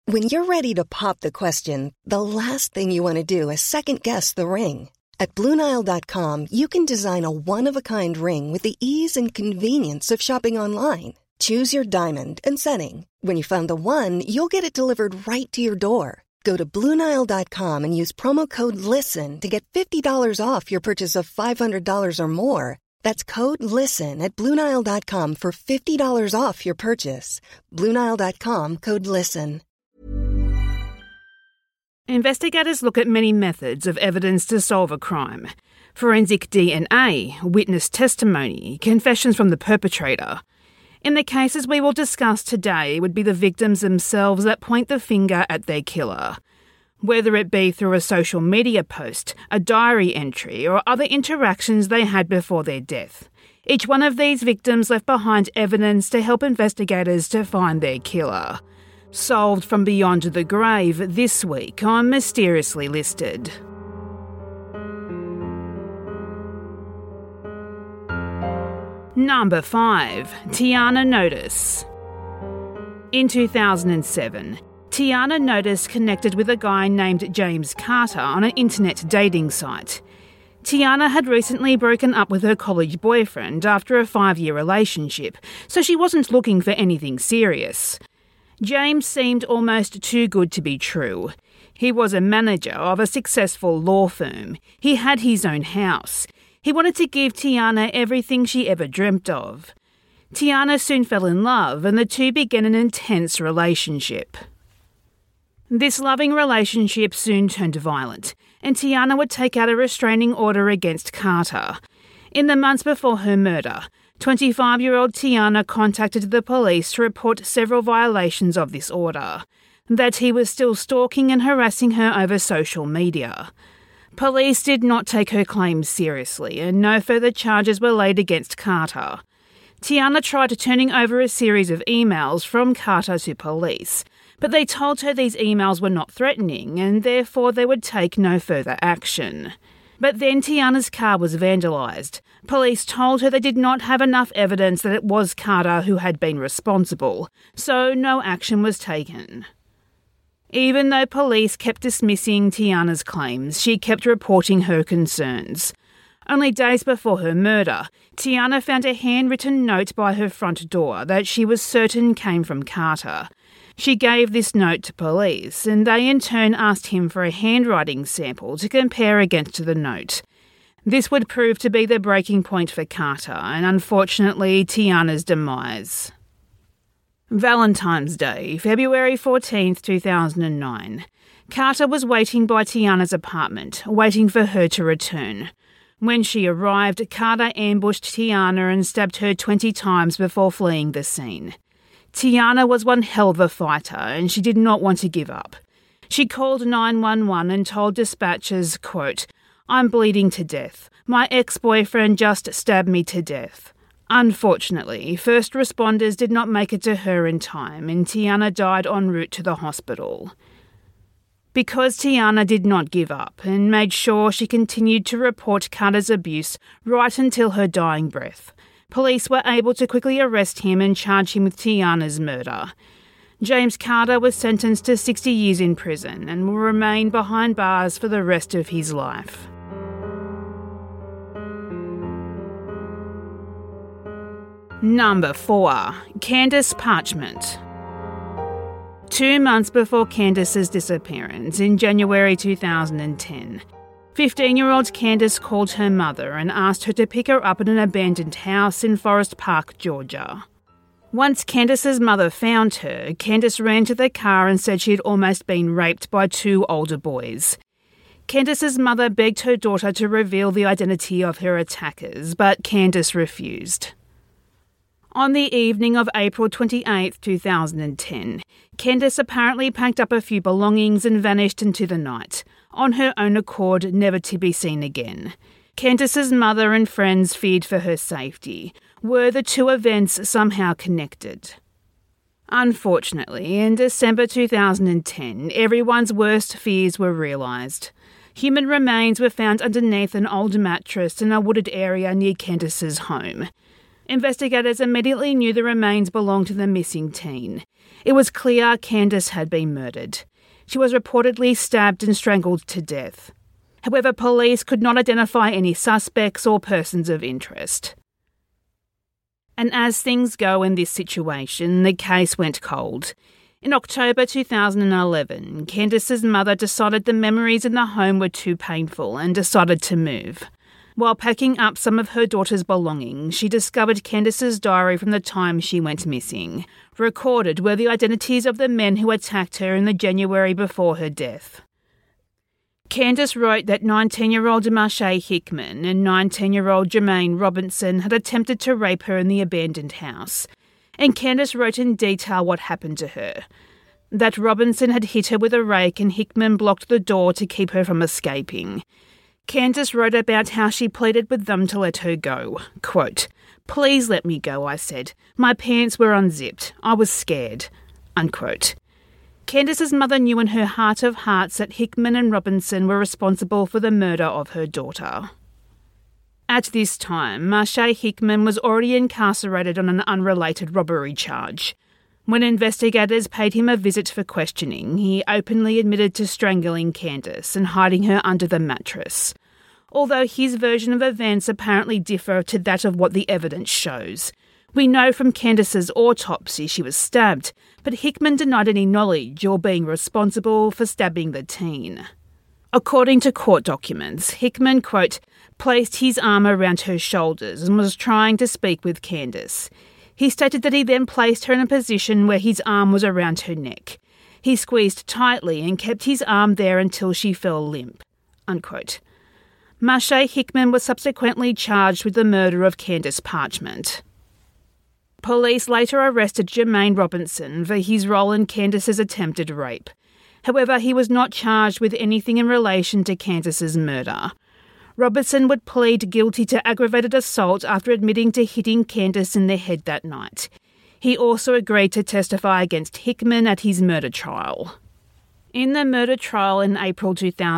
When you're ready to pop the question, the last thing you want to do is second-guess the ring. At BlueNile.com, you can design a one-of-a-kind ring with the ease and convenience of shopping online. Choose your diamond and setting. When you find the one, you'll get it delivered right to your door. Go to BlueNile.com and use promo code LISTEN to get $50 off your purchase of $500 or more. That's code LISTEN at BlueNile.com for $50 off your purchase. BlueNile.com, code LISTEN. Investigators look at many methods of evidence to solve a crime. Forensic DNA, witness testimony, confessions from the perpetrator. In the cases we will discuss today, it would be the victims themselves that point the finger at their killer. Whether it be through a social media post, a diary entry, or other interactions they had before their death. Each one of these victims left behind evidence to help investigators to find their killer. Solved from beyond the grave this week on Mysteriously Listed. Number 5. Tiana Notice. In 2007, Tiana Notice connected with a guy named James Carter on an internet dating site. Tiana had recently broken up with her college boyfriend after a 5-year relationship, so she wasn't looking for anything serious. James seemed almost too good to be true. He was a manager of a successful law firm. He had his own house. He wanted to give Tiana everything she ever dreamt of. Tiana soon fell in love and the two began an intense relationship. This loving relationship soon turned violent, and Tiana would take out a restraining order against Carter. In the months before her murder, 25-year-old Tiana contacted the police to report several violations of this order, that he was still stalking and harassing her over social media. Police did not take her claims seriously, and no further charges were laid against Carter. Tiana tried turning over a series of emails from Carter to police, but they told her these emails were not threatening and therefore they would take no further action. But then Tiana's car was vandalised. Police told her they did not have enough evidence that it was Carter who had been responsible, so no action was taken. Even though police kept dismissing Tiana's claims, she kept reporting her concerns. Only days before her murder, Tiana found a handwritten note by her front door that she was certain came from Carter. She gave this note to police, and they in turn asked him for a handwriting sample to compare against the note. This would prove to be the breaking point for Carter, and unfortunately Tiana's demise. Valentine's Day, February 14th, 2009. Carter was waiting by Tiana's apartment, waiting for her to return. When she arrived, Carter ambushed Tiana and stabbed her 20 times before fleeing the scene. Tiana was one hell of a fighter and she did not want to give up. She called 911 and told dispatchers, quote, "I'm bleeding to death. My ex-boyfriend just stabbed me to death." Unfortunately, first responders did not make it to her in time and Tiana died en route to the hospital. Because Tiana did not give up and made sure she continued to report Carter's abuse right until her dying breath, police were able to quickly arrest him and charge him with Tiana's murder. James Carter was sentenced to 60 years in prison and will remain behind bars for the rest of his life. Number 4. Candace Parchment. 2 months before Candace's disappearance, in January 2010, 15-year-old Candace called her mother and asked her to pick her up at an abandoned house in Forest Park, Georgia. Once Candace's mother found her, Candace ran to the car and said she had almost been raped by 2 older boys. Candace's mother begged her daughter to reveal the identity of her attackers, but Candace refused. On the evening of April 28, 2010, Candace apparently packed up a few belongings and vanished into the night, on her own accord, never to be seen again. Candace's mother and friends feared for her safety. Were the 2 events somehow connected? Unfortunately, in December 2010, everyone's worst fears were realised. Human remains were found underneath an old mattress in a wooded area near Candace's home. Investigators immediately knew the remains belonged to the missing teen. It was clear Candace had been murdered. She was reportedly stabbed and strangled to death. However, police could not identify any suspects or persons of interest. And as things go in this situation, the case went cold. In October 2011, Candace's mother decided the memories in the home were too painful and decided to move. While packing up some of her daughter's belongings, she discovered Candace's diary from the time she went missing. Recorded were the identities of the men who attacked her in the January before her death. Candace wrote that 19-year-old Marcia Hickman and 19-year-old Jermaine Robinson had attempted to rape her in the abandoned house, and Candace wrote in detail what happened to her. That Robinson had hit her with a rake and Hickman blocked the door to keep her from escaping. Candace wrote about how she pleaded with them to let her go. Quote, "Please let me go," I said. "My pants were unzipped. I was scared." Unquote. Candace's mother knew in her heart of hearts that Hickman and Robinson were responsible for the murder of her daughter. At this time, Marcia Hickman was already incarcerated on an unrelated robbery charge. When investigators paid him a visit for questioning, he openly admitted to strangling Candace and hiding her under the mattress. Although his version of events apparently differ to that of what the evidence shows. We know from Candace's autopsy she was stabbed, but Hickman denied any knowledge or being responsible for stabbing the teen. According to court documents, Hickman, quote, placed his arm around her shoulders and was trying to speak with Candace. He stated that he then placed her in a position where his arm was around her neck. He squeezed tightly and kept his arm there until she fell limp, unquote. Marcia Hickman was subsequently charged with the murder of Candace Parchment. Police later arrested Jermaine Robinson for his role in Candace's attempted rape. However, he was not charged with anything in relation to Candace's murder. Robinson would plead guilty to aggravated assault after admitting to hitting Candace in the head that night. He also agreed to testify against Hickman at his murder trial. In the murder trial in April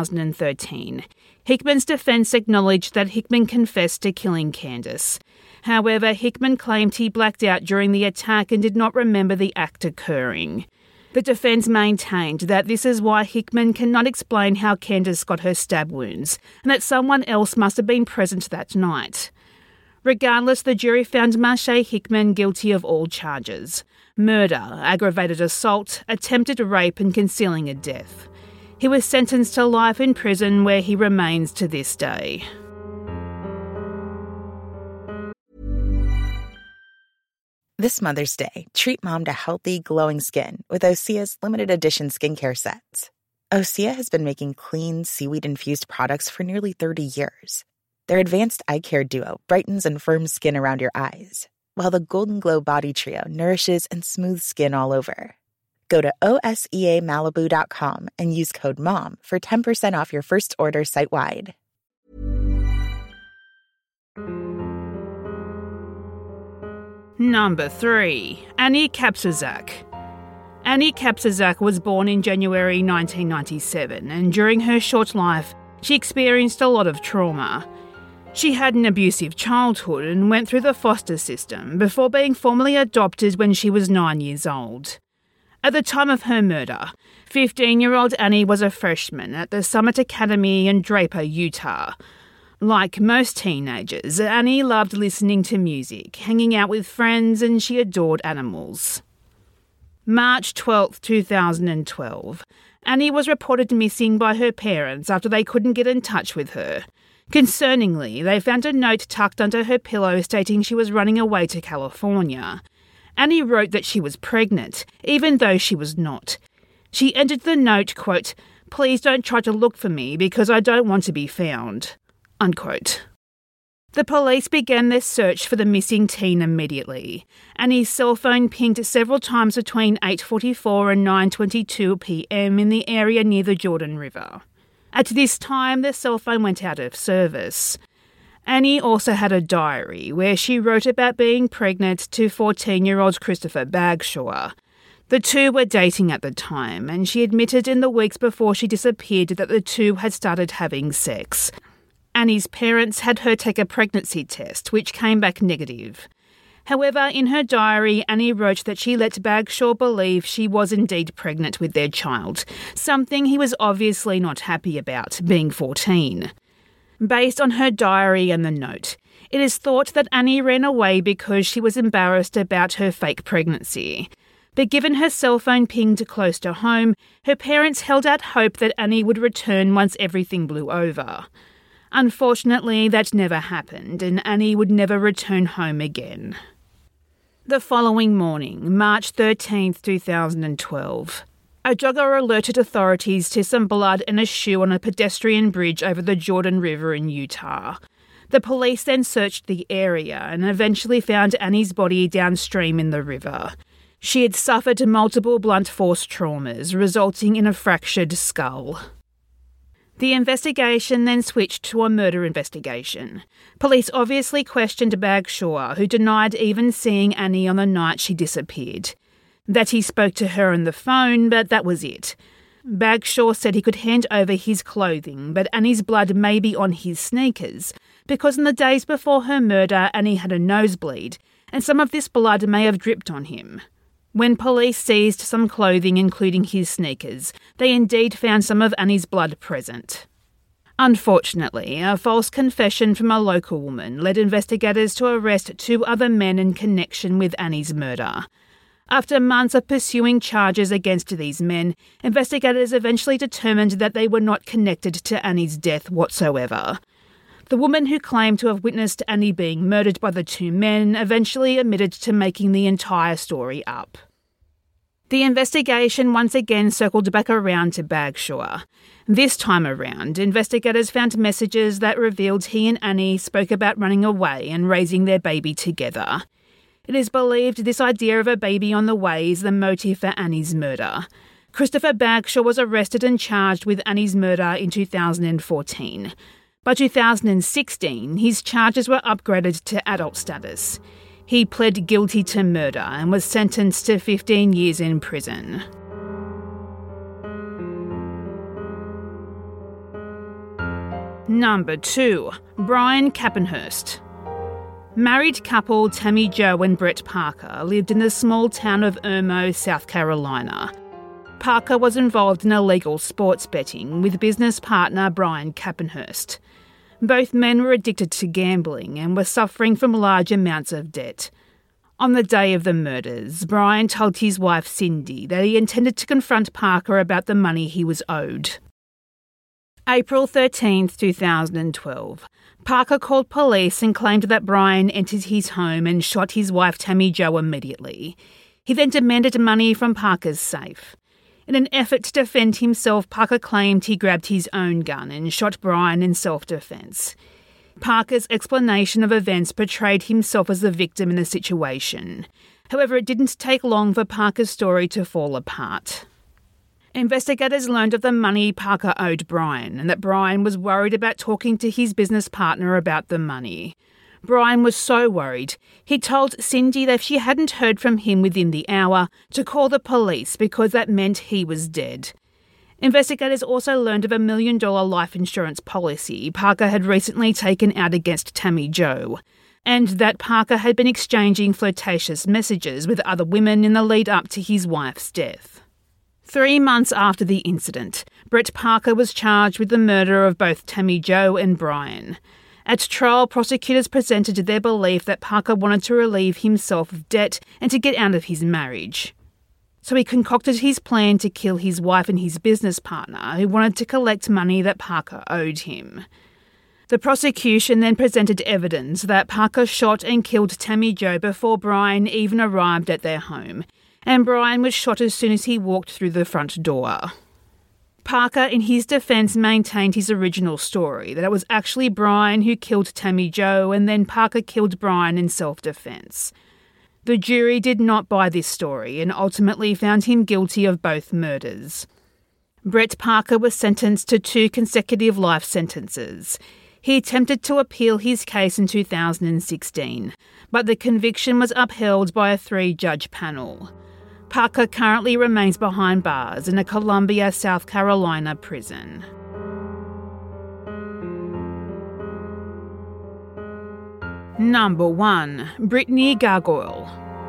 2013, Hickman's defence acknowledged that Hickman confessed to killing Candace. However, Hickman claimed he blacked out during the attack and did not remember the act occurring. The defence maintained that this is why Hickman cannot explain how Candace got her stab wounds, and that someone else must have been present that night. Regardless, the jury found Marcia Hickman guilty of all charges: murder, aggravated assault, attempted rape and concealing a death. He was sentenced to life in prison, where he remains to this day. This Mother's Day, treat mom to healthy, glowing skin with Osea's limited edition skincare sets. Osea has been making clean, seaweed-infused products for nearly 30 years. Their advanced eye care duo brightens and firms skin around your eyes, while the Golden Glow Body Trio nourishes and smooths skin all over. Go to OSEAMalibu.com and use code MOM for 10% off your first order site-wide. Number 3. Annie Kapczak. Annie Kapczak was born in January 1997, and during her short life, she experienced a lot of trauma. She had an abusive childhood and went through the foster system before being formally adopted when she was 9 years old. At the time of her murder, 15-year-old Annie was a freshman at the Summit Academy in Draper, Utah. Like most teenagers, Annie loved listening to music, hanging out with friends, and she adored animals. March 12, 2012. Annie was reported missing by her parents after they couldn't get in touch with her. Concerningly, they found a note tucked under her pillow stating she was running away to California. Annie wrote that she was pregnant, even though she was not. She ended the note, quote, "Please don't try to look for me because I don't want to be found," unquote. The police began their search for the missing teen immediately. Annie's cell phone pinged several times between 8:44 and 9:22 p.m. in the area near the Jordan River. At this time, the cell phone went out of service. Annie also had a diary where she wrote about being pregnant to 14-year-old Christopher Bagshaw. The two were dating at the time, and she admitted in the weeks before she disappeared that the two had started having sex. Annie's parents had her take a pregnancy test, which came back negative. However, in her diary, Annie wrote that she let Bagshaw believe she was indeed pregnant with their child, something he was obviously not happy about, being 14. Based on her diary and the note, it is thought that Annie ran away because she was embarrassed about her fake pregnancy. But given her cell phone pinged close to home, her parents held out hope that Annie would return once everything blew over. Unfortunately, that never happened, and Annie would never return home again. The following morning, March 13, 2012, a jogger alerted authorities to some blood and a shoe on a pedestrian bridge over the Jordan River in Utah. The police then searched the area and eventually found Annie's body downstream in the river. She had suffered multiple blunt force traumas, resulting in a fractured skull. The investigation then switched to a murder investigation. Police obviously questioned Bagshaw, who denied even seeing Annie on the night she disappeared. That he spoke to her on the phone, but that was it. Bagshaw said he could hand over his clothing, but Annie's blood may be on his sneakers, because in the days before her murder, Annie had a nosebleed, and some of this blood may have dripped on him. When police seized some clothing, including his sneakers, they indeed found some of Annie's blood present. Unfortunately, a false confession from a local woman led investigators to arrest 2 other men in connection with Annie's murder. After months of pursuing charges against these men, investigators eventually determined that they were not connected to Annie's death whatsoever. The woman who claimed to have witnessed Annie being murdered by the 2 men eventually admitted to making the entire story up. The investigation once again circled back around to Bagshaw. This time around, investigators found messages that revealed he and Annie spoke about running away and raising their baby together. It is believed this idea of a baby on the way is the motive for Annie's murder. Christopher Bagshaw was arrested and charged with Annie's murder in 2014. By 2016, his charges were upgraded to adult status. He pled guilty to murder and was sentenced to 15 years in prison. Number 2. Brian Kappenhurst. Married couple Tammy Jo and Brett Parker lived in the small town of Irmo, South Carolina. Parker was involved in illegal sports betting with business partner Brian Kappenhurst. Both men were addicted to gambling and were suffering from large amounts of debt. On the day of the murders, Brian told his wife Cindy that he intended to confront Parker about the money he was owed. April 13, 2012. Parker called police and claimed that Brian entered his home and shot his wife Tammy Jo immediately. He then demanded money from Parker's safe. In an effort to defend himself, Parker claimed he grabbed his own gun and shot Brian in self-defense. Parker's explanation of events portrayed himself as the victim in the situation. However, it didn't take long for Parker's story to fall apart. Investigators learned of the money Parker owed Brian and that Brian was worried about talking to his business partner about the money. Brian was so worried, he told Cindy that if she hadn't heard from him within the hour, to call the police because that meant he was dead. Investigators also learned of $1 million life insurance policy Parker had recently taken out against Tammy Jo, and that Parker had been exchanging flirtatious messages with other women in the lead up to his wife's death. 3 months after the incident, Brett Parker was charged with the murder of both Tammy Jo and Brian. At trial, prosecutors presented their belief that Parker wanted to relieve himself of debt and to get out of his marriage. So he concocted his plan to kill his wife and his business partner, who wanted to collect money that Parker owed him. The prosecution then presented evidence that Parker shot and killed Tammy Jo before Brian even arrived at their home, and Brian was shot as soon as he walked through the front door. Parker, in his defence, maintained his original story, that it was actually Brian who killed Tammy Jo and then Parker killed Brian in self-defence. The jury did not buy this story and ultimately found him guilty of both murders. Brett Parker was sentenced to 2 consecutive life sentences. He attempted to appeal his case in 2016, but the conviction was upheld by a 3-judge panel. Parker currently remains behind bars in a Columbia, South Carolina prison. Number 1. Brittany Gargoyle.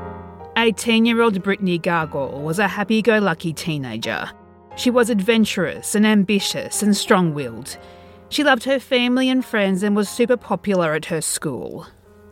18-year-old Brittany Gargoyle was a happy-go-lucky teenager. She was adventurous and ambitious and strong-willed. She loved her family and friends and was super popular at her school.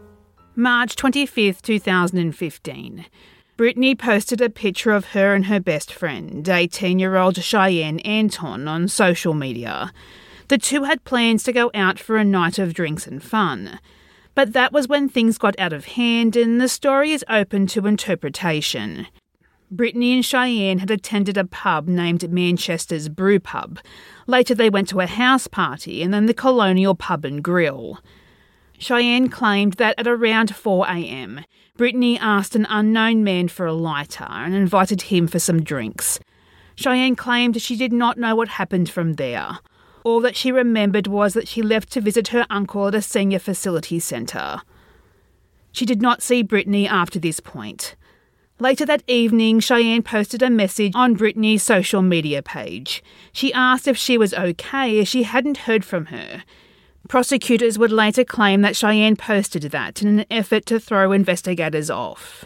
March 25th, 2015. Brittany posted a picture of her and her best friend, 18-year-old Cheyenne Anton, on social media. The two had plans to go out for a night of drinks and fun. But that was when things got out of hand and the story is open to interpretation. Brittany and Cheyenne had attended a pub named Manchester's Brew Pub. Later they went to a house party and then the Colonial Pub and Grill. Cheyenne claimed that at around 4 a.m, Brittany asked an unknown man for a lighter and invited him for some drinks. Cheyenne claimed she did not know what happened from there. All that she remembered was that she left to visit her uncle at a senior facility centre. She did not see Brittany after this point. Later that evening, Cheyenne posted a message on Brittany's social media page. She asked if she was okay as she hadn't heard from her. Prosecutors would later claim that Cheyenne posted that in an effort to throw investigators off.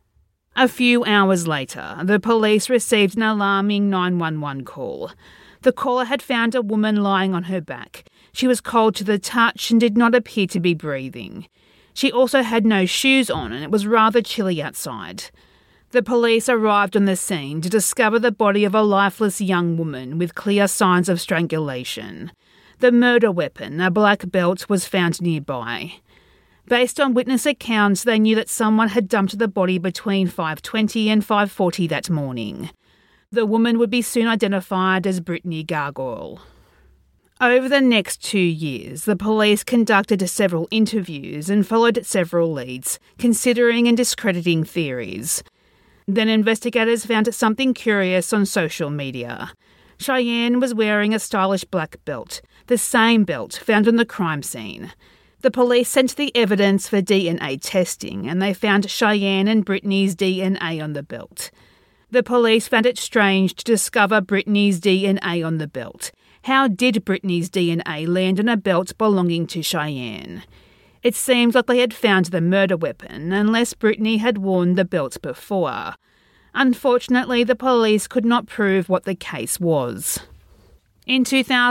A few hours later, the police received an alarming 911 call. The caller had found a woman lying on her back. She was cold to the touch and did not appear to be breathing. She also had no shoes on and it was rather chilly outside. The police arrived on the scene to discover the body of a lifeless young woman with clear signs of strangulation. The murder weapon, a black belt, was found nearby. Based on witness accounts, they knew that someone had dumped the body between 5:20 and 5:40 that morning. The woman would be soon identified as Brittany Gargoyle. Over the next 2 years, the police conducted several interviews and followed several leads, considering and discrediting theories. Then investigators found something curious on social media. Cheyenne was wearing a stylish black belt, the same belt found on the crime scene. The police sent the evidence for DNA testing and they found Cheyenne and Brittany's DNA on the belt. The police found it strange to discover Brittany's DNA on the belt. How did Brittany's DNA land on a belt belonging to Cheyenne? It seemed like they had found the murder weapon unless Brittany had worn the belt before. Unfortunately, the police could not prove what the case was. In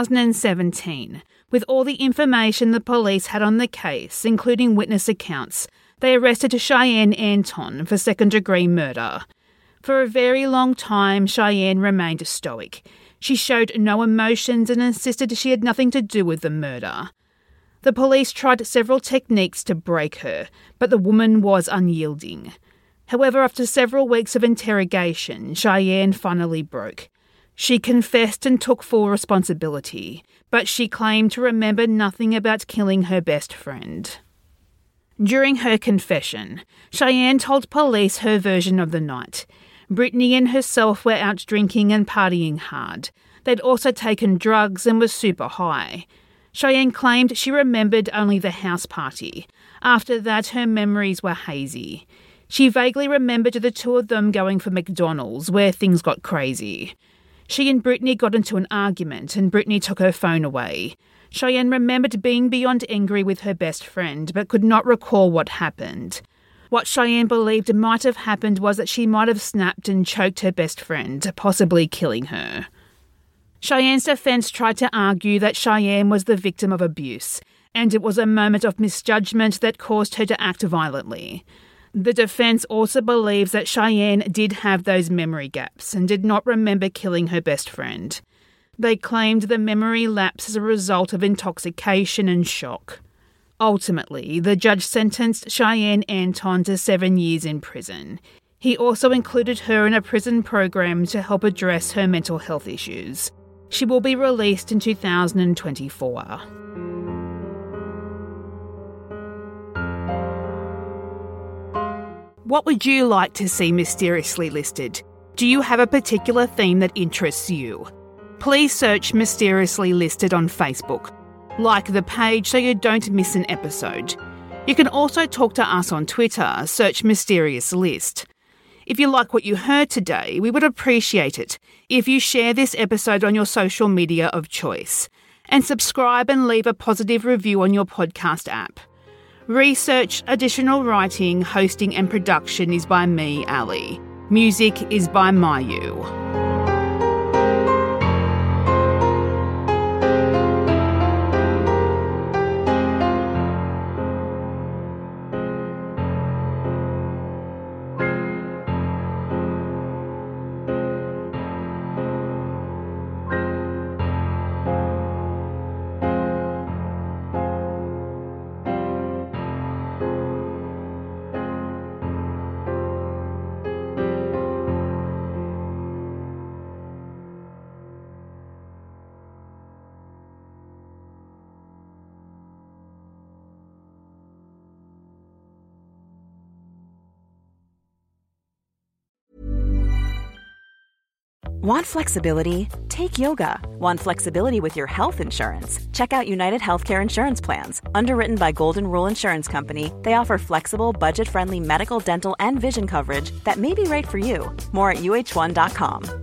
2017, with all the information the police had on the case, including witness accounts, they arrested Cheyenne Anton for second-degree murder. For a very long time, Cheyenne remained stoic. She showed no emotions and insisted she had nothing to do with the murder. The police tried several techniques to break her, but the woman was unyielding. However, after several weeks of interrogation, Cheyenne finally broke. She confessed and took full responsibility, but she claimed to remember nothing about killing her best friend. During her confession, Cheyenne told police her version of the night. Brittany and herself were out drinking and partying hard. They'd also taken drugs and were super high. Cheyenne claimed she remembered only the house party. After that, her memories were hazy. She vaguely remembered the two of them going for McDonald's, where things got crazy. She and Brittany got into an argument and Brittany took her phone away. Cheyenne remembered being beyond angry with her best friend, but could not recall what happened. What Cheyenne believed might have happened was that she might have snapped and choked her best friend, possibly killing her. Cheyenne's defence tried to argue that Cheyenne was the victim of abuse, and it was a moment of misjudgment that caused her to act violently. The defence also believes that Cheyenne did have those memory gaps and did not remember killing her best friend. They claimed the memory lapse as a result of intoxication and shock. Ultimately, the judge sentenced Cheyenne Anton to 7 years in prison. He also included her in a prison program to help address her mental health issues. She will be released in 2024. What would you like to see mysteriously listed? Do you have a particular theme that interests you? Please search Mysteriously Listed on Facebook. Like the page so you don't miss an episode. You can also talk to us on Twitter, search Mysterious List. If you like what you heard today, we would appreciate it if you share this episode on your social media of choice and subscribe and leave a positive review on your podcast app. Research, additional writing, hosting and production is by me, Ali. Music is by Mayu. Want flexibility? Take yoga. Want flexibility with your health insurance? Check out United Healthcare Insurance Plans. Underwritten by Golden Rule Insurance Company, they offer flexible, budget-friendly medical, dental, and vision coverage that may be right for you. More at UH1.com.